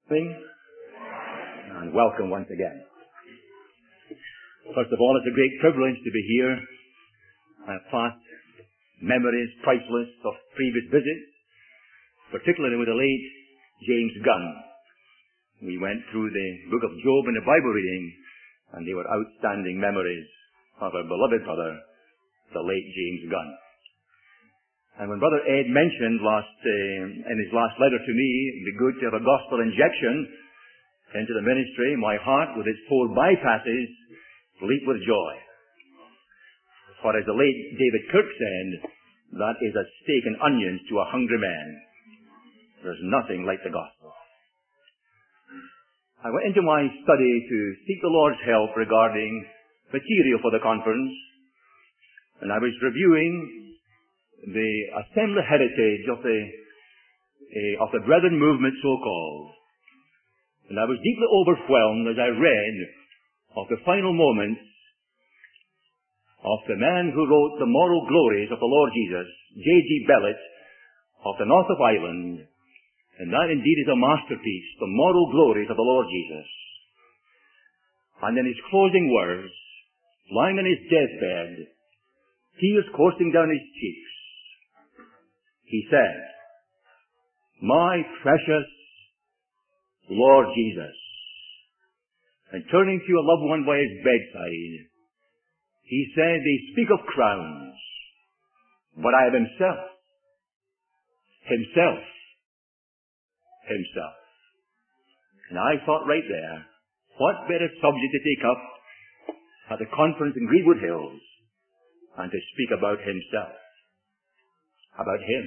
And welcome once again. First of all, it's a great privilege to be here. I have past memories, priceless, of previous visits, particularly with the late James Gunn. We went through the book of Job in the Bible reading, and they were outstanding memories of our beloved brother, the late James Gunn. And when Brother Ed mentioned in his last letter to me, it'd be good to have a gospel injection into the ministry, my heart, with its 4 bypasses, leaped with joy. For as the late David Kirk said, that is a steak and onions to a hungry man. There's nothing like the gospel. I went into my study to seek the Lord's help regarding material for the conference, and I was reviewing the assembly heritage of the Brethren movement, so-called. And I was deeply overwhelmed as I read of the final moments of the man who wrote The Moral Glories of the Lord Jesus, J.G. Bellett of the north of Ireland. And that indeed is a masterpiece, The Moral Glories of the Lord Jesus. And in his closing words, lying on his deathbed, tears coursing down his cheeks, he said, "My precious Lord Jesus." And turning to a loved one by his bedside, he said, "They speak of crowns, but I have himself. Himself. Himself." And I thought right there, what better subject to take up at the conference in Greenwood Hills and to speak about himself. About him.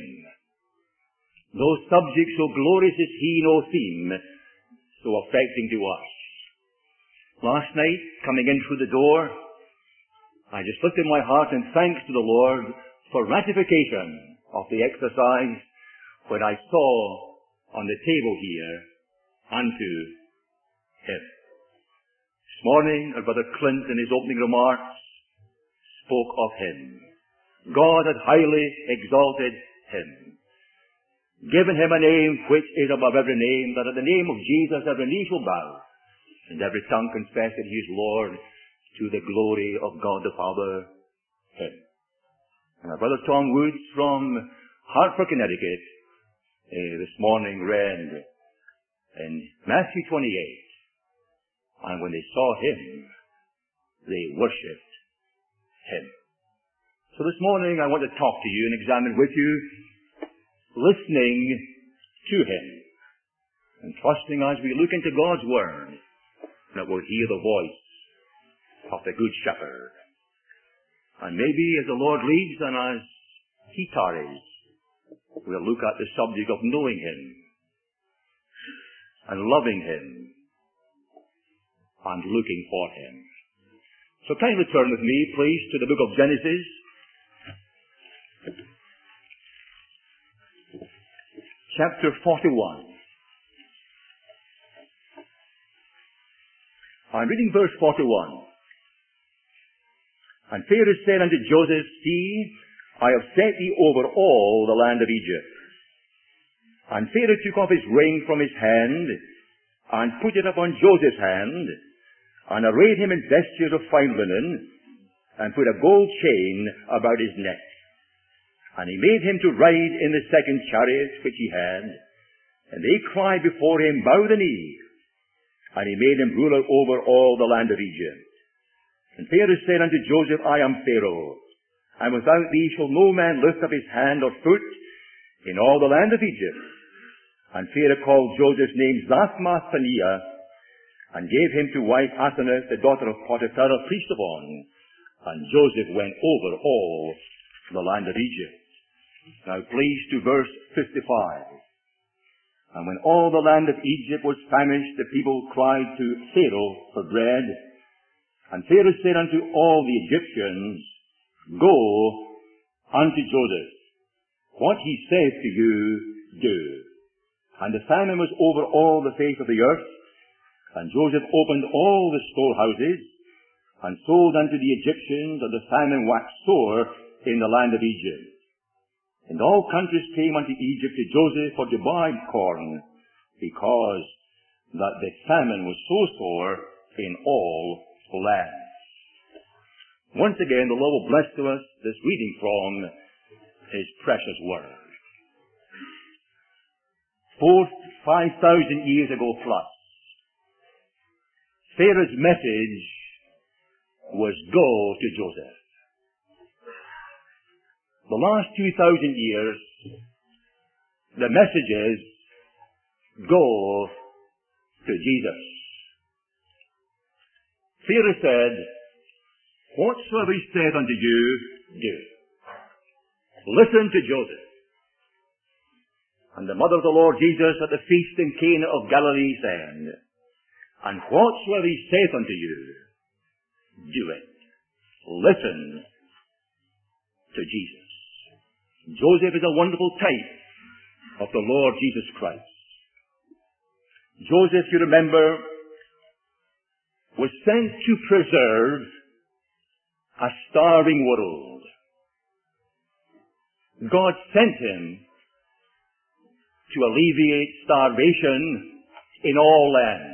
No subject so glorious as he, no theme so affecting to us. Last night, coming in through the door, I just lifted my heart in thanks to the Lord for ratification of the exercise when I saw on the table here, unto him. This morning, our brother Clint in his opening remarks spoke of him. God had highly exalted him, given him a name which is above every name, that at the name of Jesus every knee shall bow, and every tongue confess that he is Lord, to the glory of God the Father, him. And our brother Tom Woods from Hartford, Connecticut, this morning read in Matthew 28, and when they saw him, they worshipped him. So this morning I want to talk to you and examine with you, listening to him, and trusting as we look into God's Word, that we'll hear the voice of the Good Shepherd. And maybe as the Lord leads and as he tarries, we'll look at the subject of knowing him, and loving him, and looking for him. So kindly turn with me, please, to the book of Genesis, chapter 41. I'm reading verse 41. "And Pharaoh said unto Joseph, See, I have set thee over all the land of Egypt. And Pharaoh took off his ring from his hand, and put it upon Joseph's hand, and arrayed him in vestures of fine linen, and put a gold chain about his neck. And he made him to ride in the second chariot which he had. And they cried before him, Bow the knee. And he made him ruler over all the land of Egypt. And Pharaoh said unto Joseph, I am Pharaoh, and without thee shall no man lift up his hand or foot in all the land of Egypt. And Pharaoh called Joseph's name Zaphnath-Phaneah, and gave him to wife Asenath, the daughter of Potiphar, a priest of On. And Joseph went over all the land of Egypt. Now please to verse 55. And when all the land of Egypt was famished, the people cried to Pharaoh for bread. And Pharaoh said unto all the Egyptians, Go unto Joseph. What he saith to you, do. And the famine was over all the face of the earth. And Joseph opened all the storehouses, and sold unto the Egyptians, and the famine waxed sore in the land of Egypt. And all countries came unto Egypt to Joseph for to buy corn, because that the famine was so sore in all lands. Once again, the Lord will bless to us this reading from His precious Word. 5,000 years ago plus, Pharaoh's message was go to Joseph. The last 2,000 years, the message is go to Jesus. Pharaoh said, whatsoever he said unto you, do. Listen to Joseph. And the mother of the Lord Jesus at the feast in Cana of Galilee said, and whatsoever he saith unto you, do it. Listen to Jesus. Joseph is a wonderful type of the Lord Jesus Christ. Joseph, you remember, was sent to preserve a starving world. God sent him to alleviate starvation in all lands.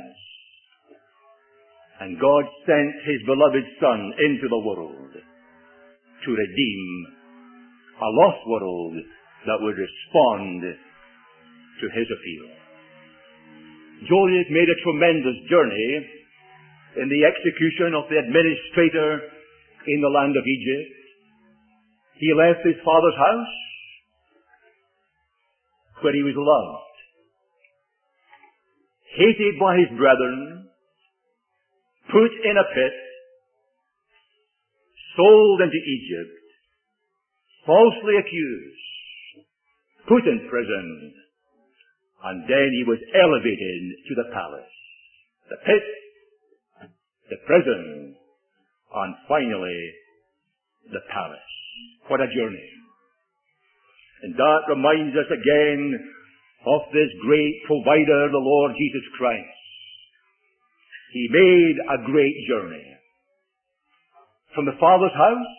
And God sent His beloved Son into the world to redeem a lost world that would respond to His appeal. Joseph made a tremendous journey in the execution of the administrator in the land of Egypt. He left his father's house where he was loved, hated by his brethren, put in a pit, sold into Egypt, falsely accused, put in prison, and then he was elevated to the palace, the pit, the prison, and finally the palace. What a journey. And that reminds us again of this great provider, the Lord Jesus Christ. He made a great journey from the Father's house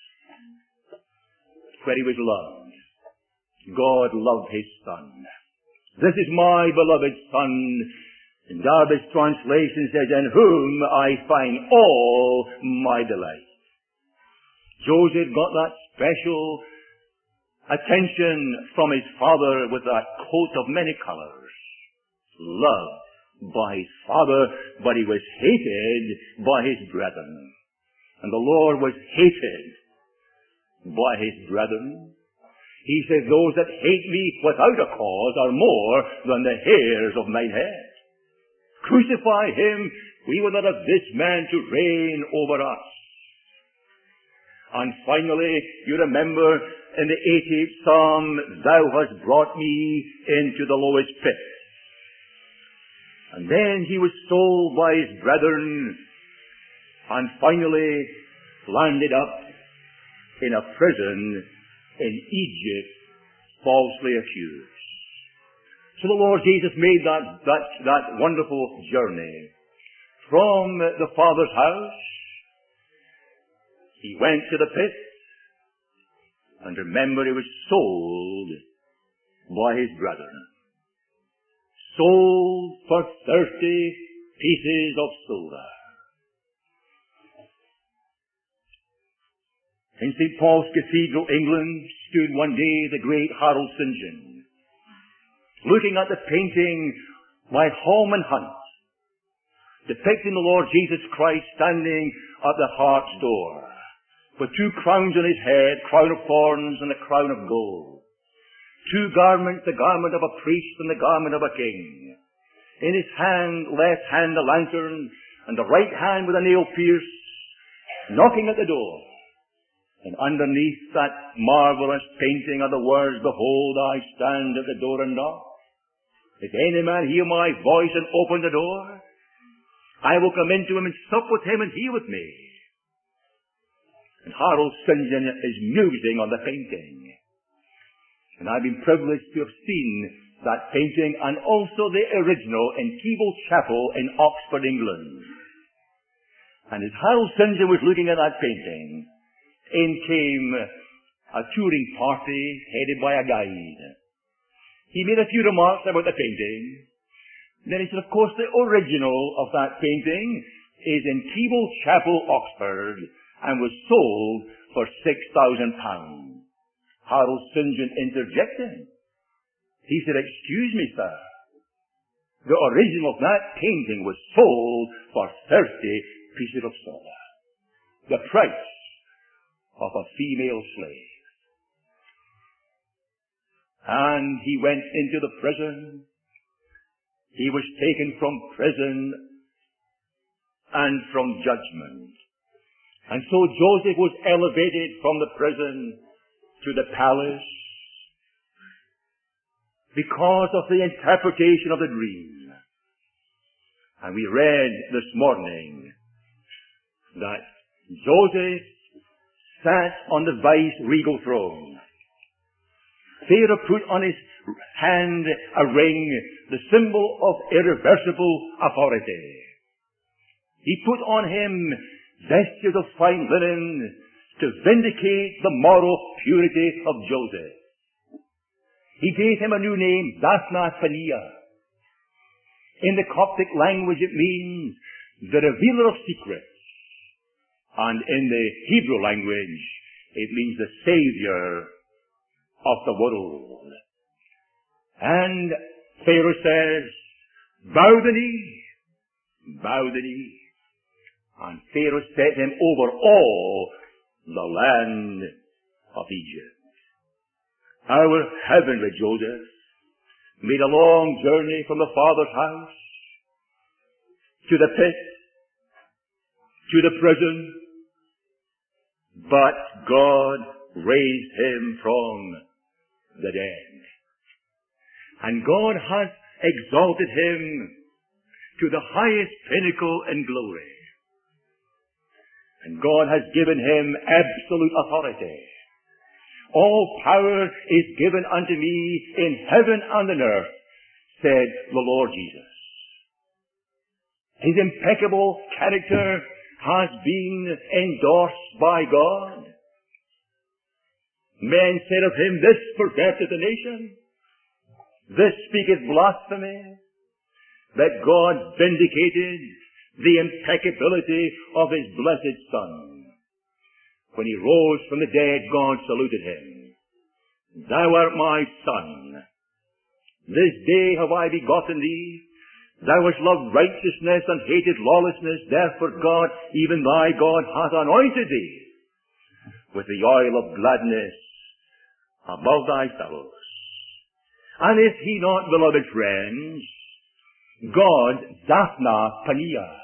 where he was loved. God loved his Son. This is my beloved Son. And Darby's translation says, in whom I find all my delight. Joseph got that special attention from his father with that coat of many colors. Loved by his father, but he was hated by his brethren. And the Lord was hated by his brethren. He says, those that hate me without a cause are more than the hairs of mine head. Crucify him, we will not have this man to reign over us. And finally, you remember in the 80th Psalm, thou hast brought me into the lowest pit. And then he was sold by his brethren and finally landed up in a prison in Egypt, falsely accused. So the Lord Jesus made that wonderful journey from the Father's house. He went to the pit, and remember, he was sold by his brethren. Sold for 30 pieces of silver. In St. Paul's Cathedral, England, stood one day the great Harold St. John, looking at the painting by Holman Hunt, depicting the Lord Jesus Christ standing at the heart's door, with two crowns on his head, crown of thorns and a crown of gold. Two garments, the garment of a priest and the garment of a king. In his left hand a lantern, and the right hand with a nail pierce, knocking at the door. And underneath that marvelous painting are the words, behold, I stand at the door and knock. If any man hear my voice and open the door, I will come into him and sup with him and he with me. And Harold St. John is musing on the painting. And I've been privileged to have seen that painting and also the original in Keble Chapel in Oxford, England. And as Harold St. John was looking at that painting, in came a touring party headed by a guide. He made a few remarks about the painting, Then he said, of course, the original of that painting is in Keble Chapel, Oxford, and was sold for £6,000. Harold St. John interjected. He said, excuse me, sir. The original of that painting was sold for 30 pieces of silver. The price of a female slave. And he went into the prison. He was taken from prison and from judgment. And so Joseph was elevated from the prison to the palace because of the interpretation of the dream. And we read this morning that Joseph sat on the vice-regal throne. Pharaoh put on his hand a ring, the symbol of irreversible authority. He put on him vestures of fine linen to vindicate the moral purity of Joseph. He gave him a new name, Zaphnath-Paaneah. In the Coptic language it means the revealer of secrets. And in the Hebrew language it means the Savior of the world. And Pharaoh says, bow the knee, bow the knee. And Pharaoh set him over all the land of Egypt. Our heavenly Joseph made a long journey from the Father's house to the pit, to the prison, but God raised him from the dead. And God has exalted him to the highest pinnacle in glory. And God has given him absolute authority. All power is given unto me in heaven and on earth, said the Lord Jesus. His impeccable character has been endorsed by God. Men said of him, this perverteth the nation. This speaketh blasphemy. That God vindicated the impeccability of his blessed Son. When he rose from the dead, God saluted him. Thou art my Son. This day have I begotten thee. Thou hast loved righteousness and hated lawlessness. Therefore God, even thy God, hath anointed thee with the oil of gladness above thy fellows. And is he not, beloved friends, God, Zaphnath-Paaneah?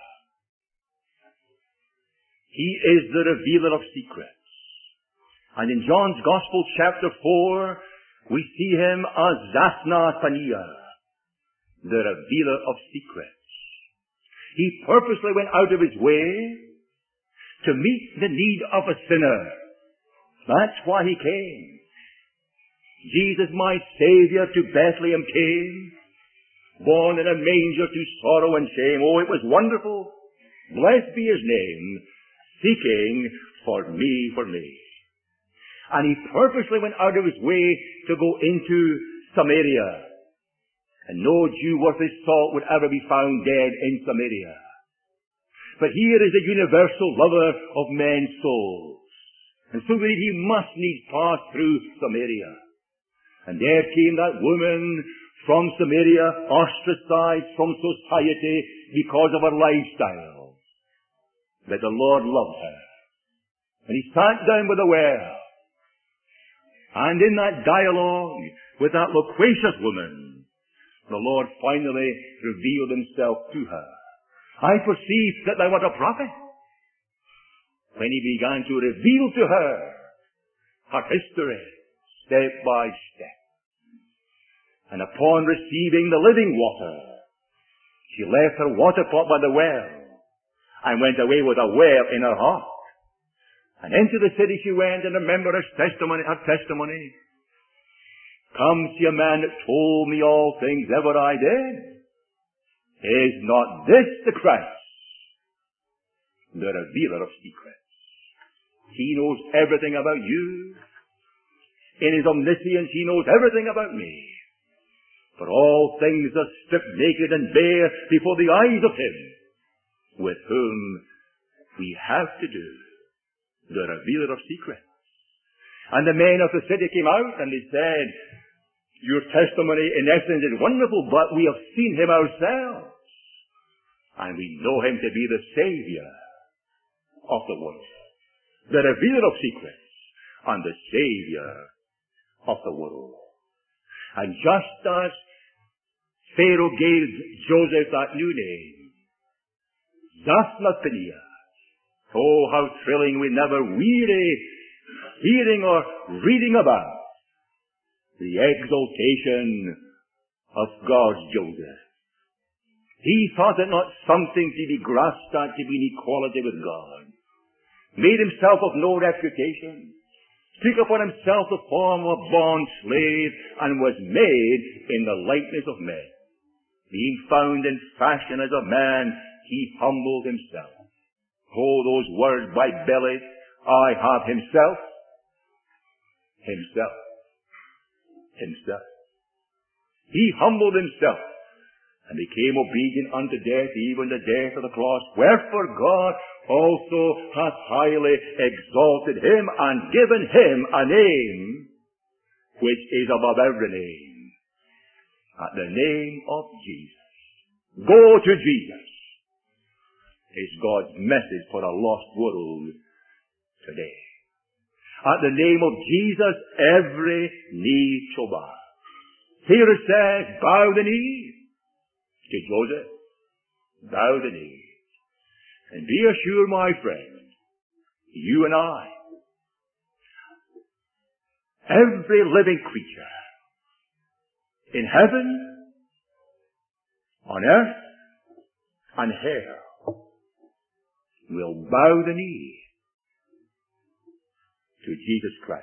He is the revealer of secrets. And in John's Gospel, chapter 4, we see him as Zaphnath-Paaneah, the revealer of secrets. He purposely went out of his way to meet the need of a sinner. That's why he came. Jesus, my Savior, to Bethlehem came, born in a manger to sorrow and shame. Oh, it was wonderful. Blessed be his name, seeking for me. And he purposely went out of his way to go into Samaria. And no Jew worth his salt would ever be found dead in Samaria. But here is a universal lover of men's souls. And so he must needs pass through Samaria. And there came that woman from Samaria, ostracized from society because of her lifestyle. That the Lord loved her. And he sat down by the well. And in that dialogue with that loquacious woman, the Lord finally revealed himself to her. I perceive that thou art a prophet. When he began to reveal to her history, step by step. And upon receiving the living water, she left her water pot by the well and went away with a well in her heart. And into the city she went and remembered her testimony. Come, see a man that told me all things ever I did. Is not this the Christ, the revealer of secrets? He knows everything about you. In his omniscience, he knows everything about me. For all things are stripped naked and bare before the eyes of him with whom we have to do, the revealer of secrets. And the men of the city came out and they said, your testimony in essence is wonderful, but we have seen him ourselves. And we know him to be the Savior of the world, the revealer of secrets, and the Savior of the world. And just as Pharaoh gave Joseph that new name, Zaphnath Paneah, oh, how thrilling, we never weary hearing or reading about the exaltation of God's Joseph. He thought it not something to be grasped at, to be in equality with God. Made himself of no reputation, took upon himself the form of a bond slave, and was made in the likeness of men. Being found in fashion as a man, he humbled himself. Oh, those words by belly, I have himself. He humbled himself and became obedient unto death, even the death of the cross. Wherefore God also hath highly exalted him and given him a name which is above every name. At the name of Jesus. Go to Jesus is God's message for a lost world today. At the name of Jesus, every knee shall bow. Here it says, bow the knee. To Joseph, bow the knee. And be assured, my friend, you and I, every living creature in heaven, on earth, and hell will bow the knee to Jesus Christ.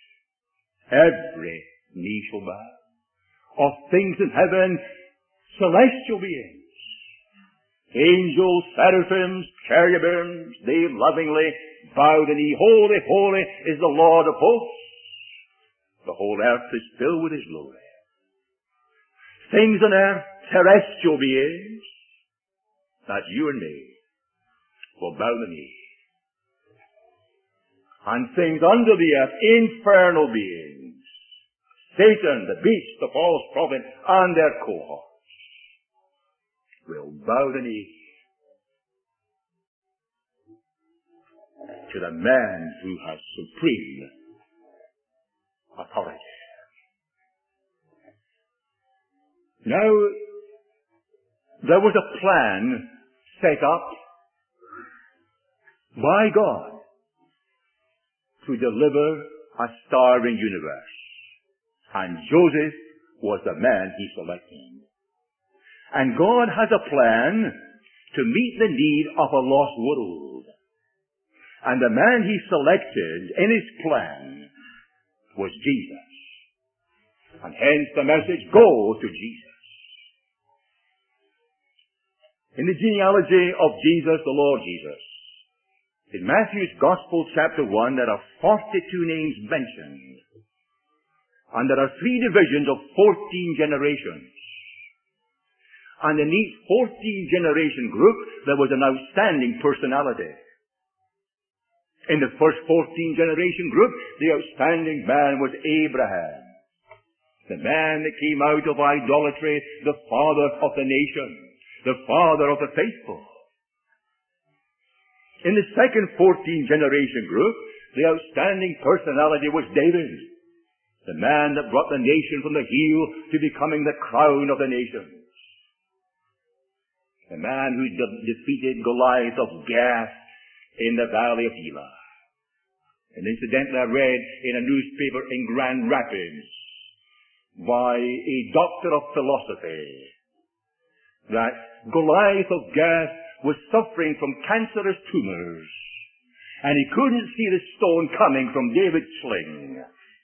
Every knee shall bow. Of things in heaven, celestial beings, angels, seraphims, cherubims, they lovingly bow the knee. Holy, holy is the Lord of hosts. The whole earth is filled with his glory. Things on earth, terrestrial beings, that's you and me, will bow the knee. And things under the earth, infernal beings, Satan, the beast, the false prophet, and their cohorts, will bow the knee to the man who has supreme authority. Now, there was a plan set up by God to deliver a starving universe. And Joseph was the man he selected. And God has a plan to meet the need of a lost world. And the man he selected in his plan was Jesus. And hence the message, go to Jesus. In the genealogy of Jesus, the Lord Jesus, in Matthew's Gospel, chapter 1, there are 42 names mentioned. And there are 3 divisions of 14 generations. And in each 14 generation group, there was an outstanding personality. In the first 14 generation group, the outstanding man was Abraham. The man that came out of idolatry, the father of the nation, the father of the faithful. In the second 14 generation group, the outstanding personality was David, the man that brought the nation from the heel to becoming the crown of the nations. The man who defeated Goliath of Gath in the valley of Elah. And incidentally, I read in a newspaper in Grand Rapids by a doctor of philosophy that Goliath of Gath was suffering from cancerous tumors, and he couldn't see the stone coming from David's sling.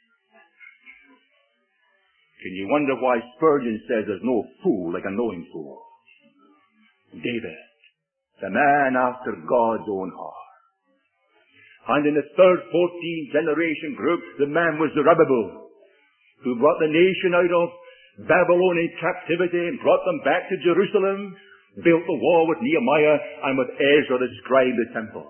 Can you wonder why Spurgeon says there's no fool like a knowing fool? David, the man after God's own heart. And in the third 14 generation group, the man was Zerubbabel, who brought the nation out of Babylonian captivity and brought them back to Jerusalem, built the wall with Nehemiah and with Ezra the scribe the temple.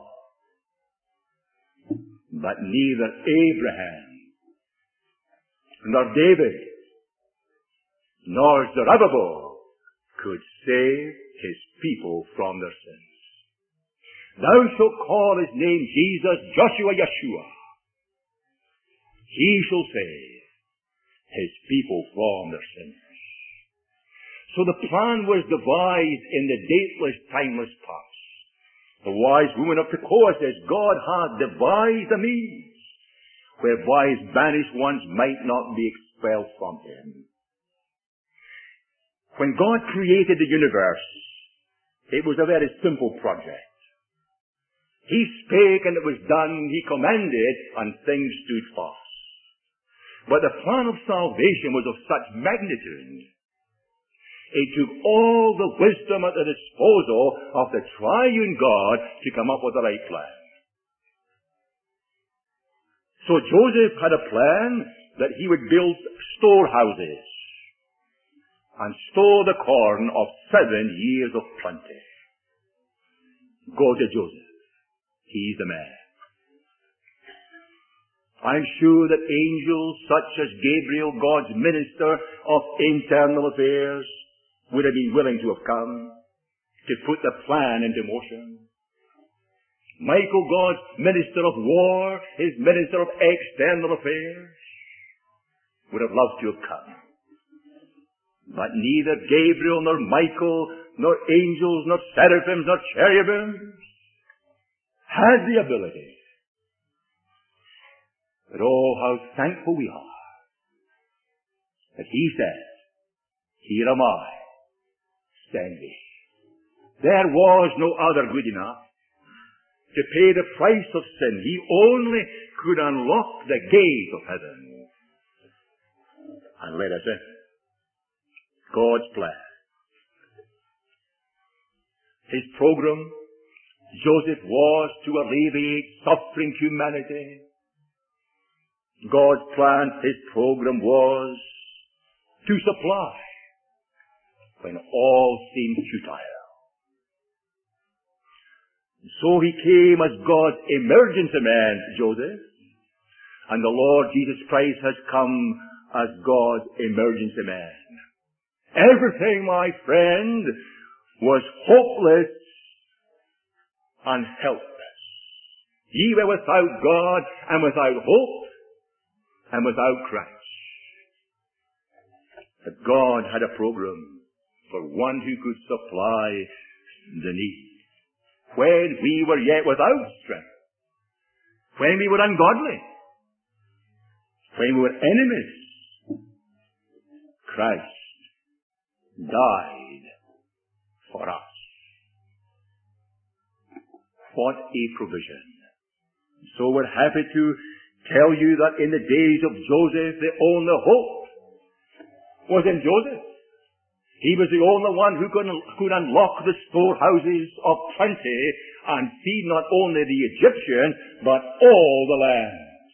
But neither Abraham nor David nor Zerubbabel could save his people from their sins. Thou shalt call his name Jesus, Joshua, Yeshua. He shall save his people from their sins. So the plan was devised in the dateless, timeless past. The wise woman of Tekoa says God had devised a means whereby his banished ones might not be expelled from him. When God created the universe, it was a very simple project. He spake and it was done. He commanded and things stood fast. But the plan of salvation was of such magnitude. It took all the wisdom at the disposal of the triune God to come up with the right plan. So Joseph had a plan that he would build storehouses and store the corn of 7 years of plenty. Go to Joseph. He's the man. I'm sure that angels such as Gabriel, God's minister of internal affairs, would have been willing to have come to put the plan into motion. Michael, God's minister of war, his minister of external affairs, would have loved to have come. But neither Gabriel, nor Michael, nor angels, nor seraphims, nor cherubims had the ability. But oh, how thankful we are that he said, here am I, send me. There was no other good enough to pay the price of sin. He only could unlock the gate of heaven and let us in. God's plan. His program, Joseph, was to alleviate suffering humanity. God's plan, his program was to supply when all seemed futile. So he came as God's emergency man, Joseph, and the Lord Jesus Christ has come as God's emergency man. Everything, my friend, was hopeless and helpless. Ye were without God and without hope and without Christ. But God had a program for one who could supply the need. When we were yet without strength, when we were ungodly, when we were enemies, Christ died for us. What a provision. So we're happy to tell you that in the days of Joseph, the only hope was in Joseph. He was the only one who could unlock the storehouses of plenty and feed not only the Egyptian, but all the lands.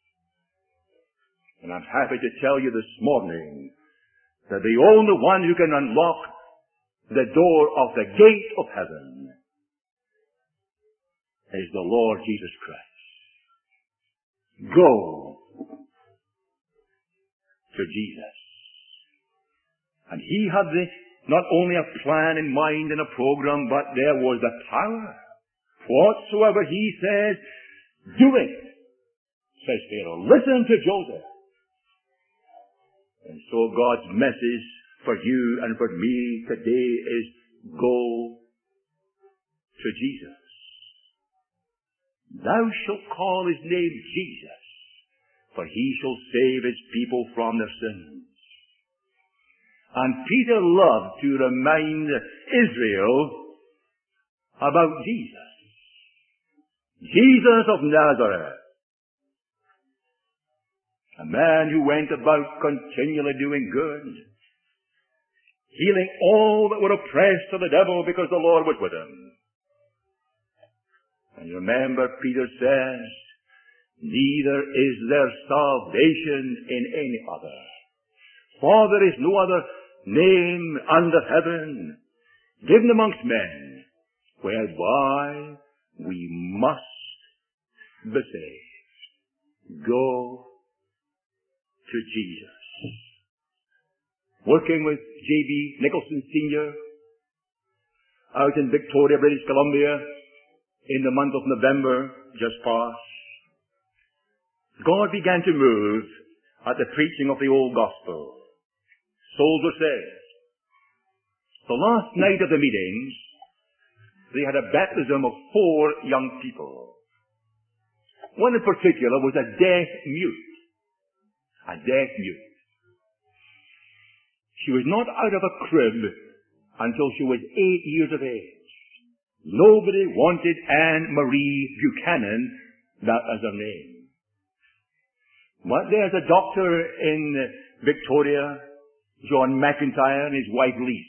And I'm happy to tell you this morning that the only one who can unlock the door of the gate of heaven is the Lord Jesus Christ. Go to Jesus. And he had not only a plan in mind and a program, but there was the power. Whatsoever he says, do it, says Pharaoh. Listen to Joseph. And so God's message for you and for me today is go to Jesus. Thou shalt call his name Jesus, for he shall save his people from their sins. And Peter loved to remind Israel about Jesus. Jesus of Nazareth. A man who went about continually doing good, healing all that were oppressed of the devil because the Lord was with him. And remember, Peter says, neither is there salvation in any other. For there is no other name under heaven given amongst men whereby we must be saved. Go to Jesus. Working with J.B. Nicholson Sr. out in Victoria, British Columbia, in the month of November just past, God began to move at the preaching of the old gospel. Souls were saved. The last night of the meetings, they had a baptism of 4 young people. One in particular was a deaf mute. A deaf mute. She was not out of a crib until she was 8 years of age. Nobody wanted Anne Marie Buchanan, that as her name. But there's a doctor in Victoria, John McIntyre, and his wife Lise.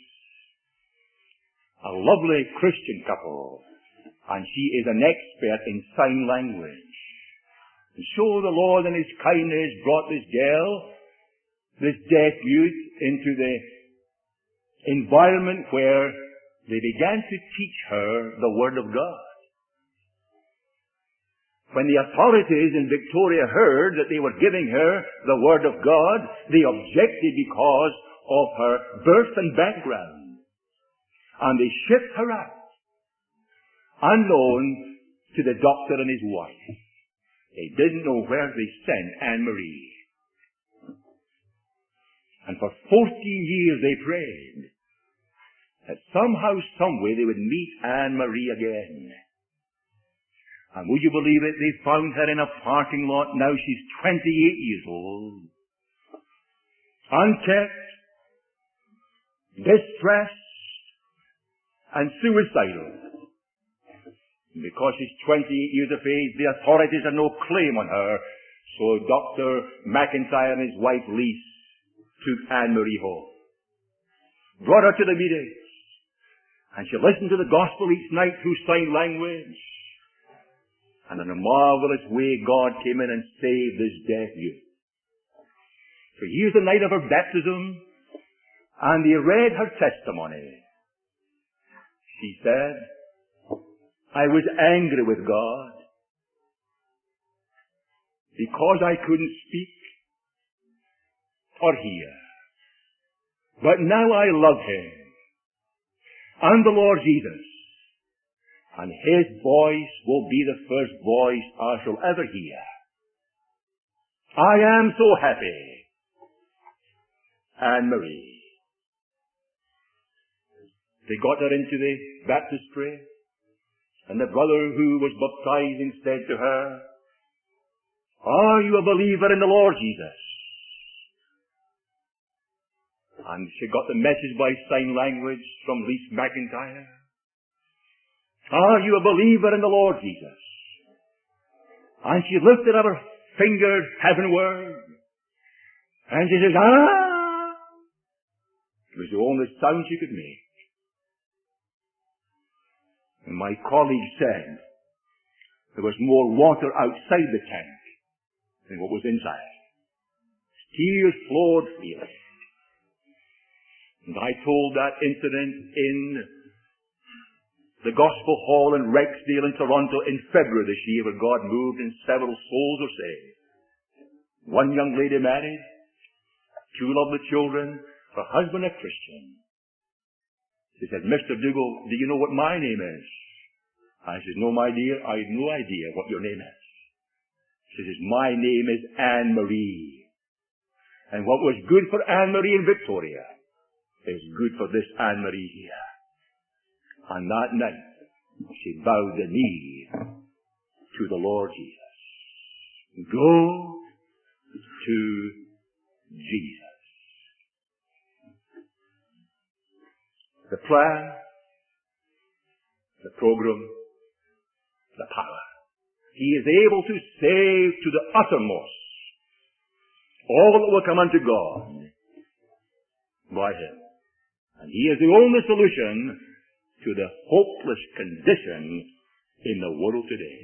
A lovely Christian couple, and she is an expert in sign language. And so the Lord in His kindness brought this girl, this deaf youth, into the environment where they began to teach her the Word of God. When the authorities in Victoria heard that they were giving her the Word of God, they objected because of her birth and background. And they shipped her out, unknown to the doctor and his wife. They didn't know where they sent Anne Marie. And for 14 years they prayed that somehow, some way they would meet Anne Marie again. And would you believe it? They found her in a parking lot. Now she's 28 years old. Unkept, distressed, and suicidal. Because she's 28 years of age, the authorities had no claim on her. So Dr. McIntyre and his wife Lise took Anne Marie home. Brought her to the meetings. And she listened to the gospel each night through sign language. And in a marvelous way, God came in and saved this deaf youth. So here's the night of her baptism, and they read her testimony. She said, I was angry with God because I couldn't speak or hear. But now I love Him and the Lord Jesus. And His voice will be the first voice I shall ever hear. I am so happy. Anne Marie. They got her into the baptistry, and the brother who was baptizing said to her, are you a believer in the Lord Jesus? And she got the message by sign language from Lise McIntyre. Are you a believer in the Lord Jesus? And she lifted up her finger heavenward. And she says, ah! It was the only sound she could make. And my colleague said there was more water outside the tank than what was inside. Tears flowed freely. And I told that incident in the Gospel Hall in Rexdale in Toronto in February this year, where God moved and several souls were saved. One young lady married, 2 lovely children, her husband a Christian. She said, Mr. Dougal, do you know what my name is? I said, no, my dear, I have no idea what your name is. She says, my name is Anne Marie. And what was good for Anne Marie in Victoria is good for this Anne Marie here. And that night, she bowed the knee to the Lord Jesus. Go to Jesus. The plan, the program, the power. He is able to save to the uttermost all that will come unto God by Him. And He is the only solution to the hopeless condition in the world today.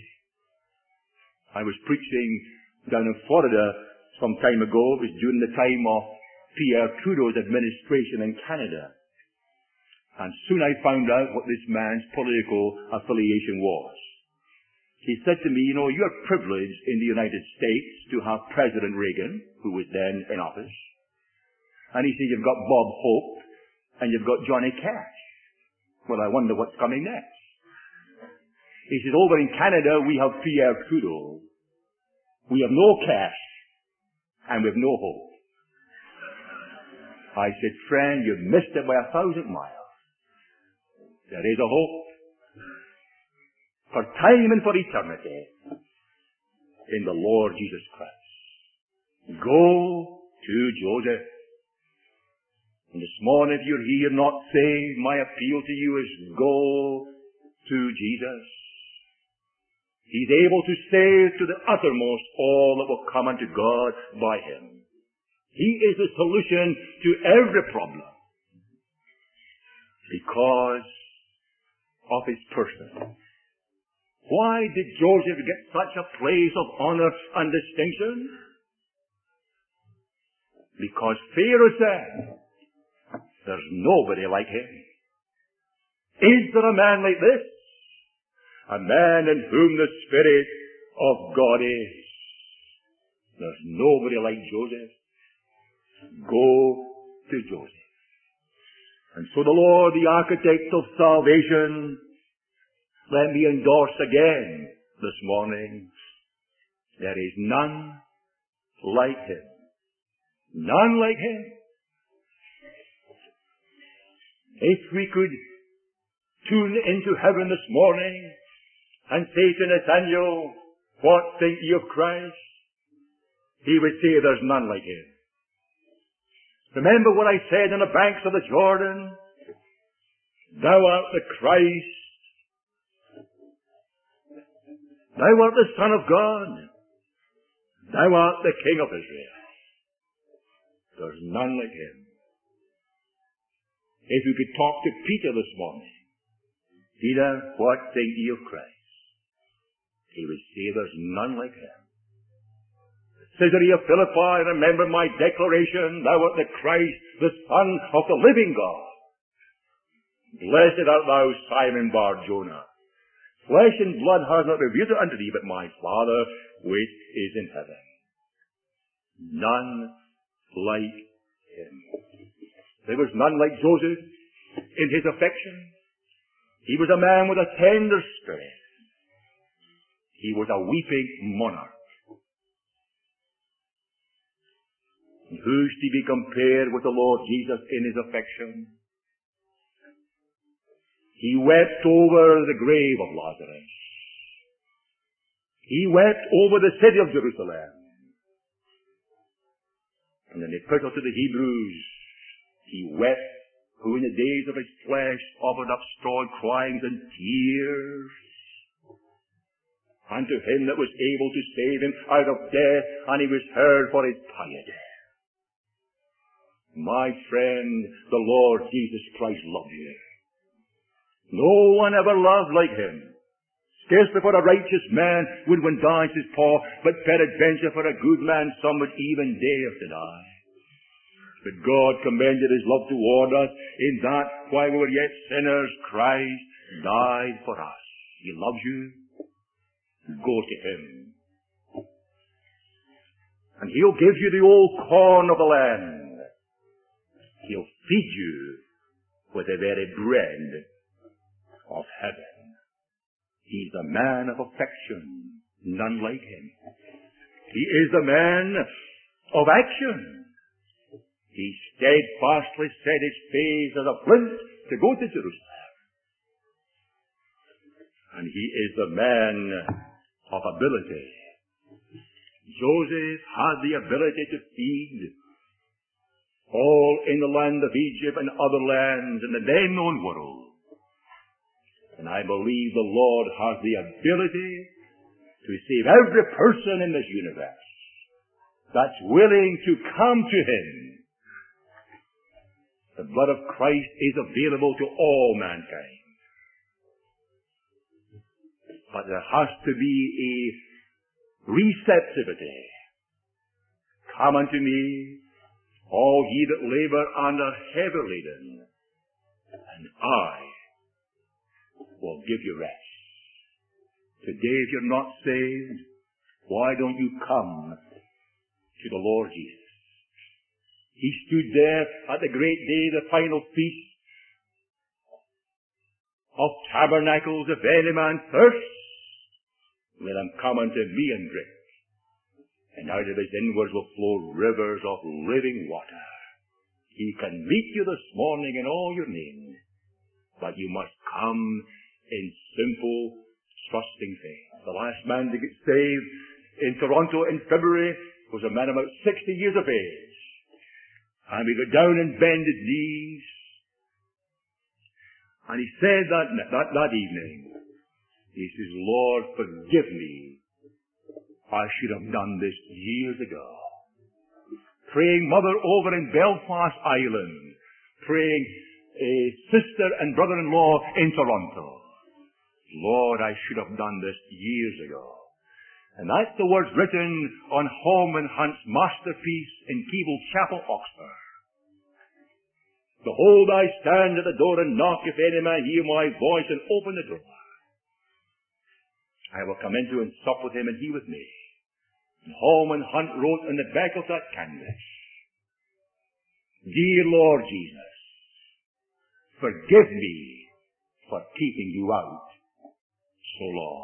I was preaching down in Florida some time ago. It was during the time of Pierre Trudeau's administration in Canada. And soon I found out what this man's political affiliation was. He said to me, you're privileged in the United States to have President Reagan, who was then in office. And he said, you've got Bob Hope and you've got Johnny Cash. Well, I wonder what's coming next. He said, over in Canada, we have Pierre Trudeau. We have no Cash and we have no hope. I said, friend, you've missed it by 1,000 miles. There is a hope for time and for eternity in the Lord Jesus Christ. Go to Joseph. And this morning, if you're here not saved, my appeal to you is go to Jesus. He's able to save to the uttermost all that will come unto God by Him. He is the solution to every problem because of His person. Why did Joseph get such a place of honor and distinction? Because Pharaoh said, there's nobody like him. Is there a man like this? A man in whom the Spirit of God is. There's nobody like Joseph. Go to Joseph. And so the Lord, the architect of salvation, let me endorse again this morning, there is none like Him. None like Him. If we could tune into heaven this morning and say to Nathanael, what think ye of Christ? He would say, there's none like Him. Remember what I said on the banks of the Jordan? Thou art the Christ. Thou art the Son of God. Thou art the King of Israel. There's none like Him. If you could talk to Peter this morning, Peter, what think ye of Christ? He would say, there's none like Him. Caesarea Philippi, remember my declaration, thou art the Christ, the Son of the living God. Blessed art thou, Simon Bar-Jonah. Flesh and blood has not revealed it unto thee, but my Father which is in heaven. None like Him. There was none like Joseph in his affection. He was a man with a tender spirit. He was a weeping monarch. And who's to be compared with the Lord Jesus in His affection? He wept over the grave of Lazarus. He wept over the city of Jerusalem. And in the epistle to the Hebrews, He wept who in the days of His flesh offered up strong cryings and tears unto Him that was able to save him out of death, and He was heard for His piety. My friend, the Lord Jesus Christ loved you. No one ever loved like Him. Scarcely for a righteous man would one die, says Paul, but peradventure for a good man some would even dare to die. But God commended His love toward us in that while we were yet sinners, Christ died for us. He loves you. Go to Him. And He'll give you the old corn of the land. He'll feed you with the very bread of heaven. He's a man of affection, none like Him. He is the man of action. He steadfastly set His face as a flint to go to Jerusalem. And He is the man of ability. Joseph had the ability to feed all in the land of Egypt and other lands in the then known world. And I believe the Lord has the ability to save every person in this universe that's willing to come to Him. The blood of Christ is available to all mankind. But there has to be a receptivity. Come unto me, all ye that labor and are heavy laden, and I will give you rest. Today, if you're not saved, why don't you come to the Lord Jesus? He stood there at the great day, the final feast of tabernacles. If any man thirst, let him come unto me and drink. And out of his inwards will flow rivers of living water. He can meet you this morning in all your need, but you must come in simple, trusting faith. The last man to get saved in Toronto in February was a man about 60 years of age. And he got down and bended knees. And he said that evening, he says, Lord, forgive me. I should have done this years ago. Praying mother over in Belfast Island. Praying a sister and brother-in-law in Toronto. Lord, I should have done this years ago. And that's the words written on Holman Hunt's masterpiece in Keble Chapel, Oxford. Behold, I stand at the door and knock. If any man hear my voice and open the door, I will come into and sup with him and he with me. And Holman Hunt wrote on the back of that canvas, Dear Lord Jesus, forgive me for keeping you out so long.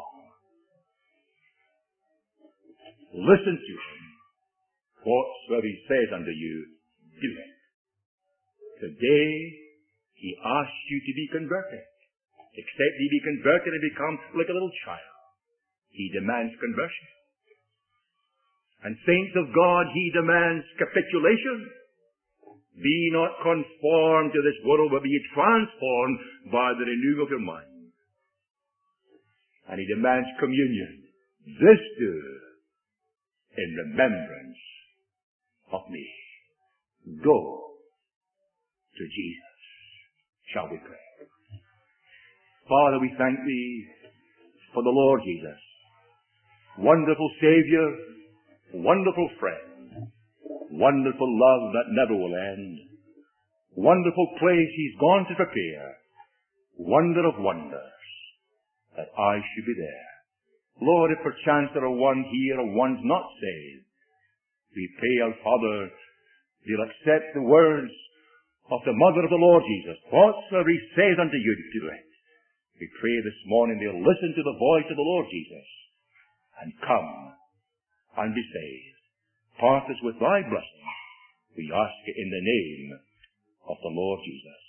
Listen to him. Whatsoever he says unto you, do it. Today, he asks you to be converted. Except ye be converted and become like a little child. He demands conversion. And saints of God, he demands capitulation. Be not conformed to this world, but be ye transformed by the renewing of your mind. And he demands communion. This do in remembrance of me. Go to Jesus. Shall we pray? Father, we thank thee for the Lord Jesus. Wonderful Savior, wonderful friend, wonderful love that never will end, wonderful place he's gone to prepare, wonder of wonders, that I should be there. Lord, if perchance there are one here or one's not saved, we pray, our Father, you'll accept the words of the mother of the Lord Jesus. Whatsoever he says unto you, do it. We pray this morning they'll listen to the voice of the Lord Jesus and come and be saved. Part us with thy blessing, we ask it in the name of the Lord Jesus.